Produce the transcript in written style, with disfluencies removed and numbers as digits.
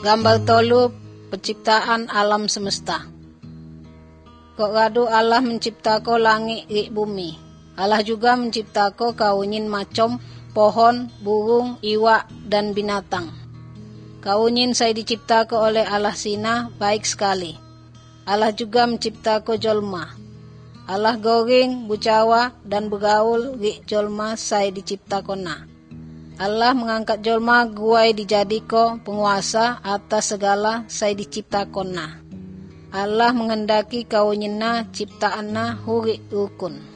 Gambar tolu penciptaan alam semesta. Kok gadu Allah menciptako langit di bumi. Allah juga menciptako kaunyin macam pohon, burung, iwak, dan binatang. Kaunyin saya diciptako oleh Allah sina baik sekali. Allah juga menciptako jolma. Allah goreng, bucawa, dan bergaul di jolma saya diciptakona. Allah mengangkat jolma guai dijadiko penguasa atas segala saya diciptakona. Allah mengendaki kaunyina ciptaanna huri rukun.